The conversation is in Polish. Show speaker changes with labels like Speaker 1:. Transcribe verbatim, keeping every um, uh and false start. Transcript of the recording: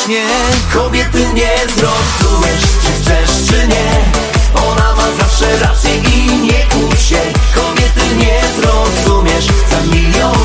Speaker 1: właśnie. Kobiety nie zrozumiesz, czy chcesz czy nie. Ona ma zawsze rację i nie kłóć się. Kobiety nie zrozumiesz, za milion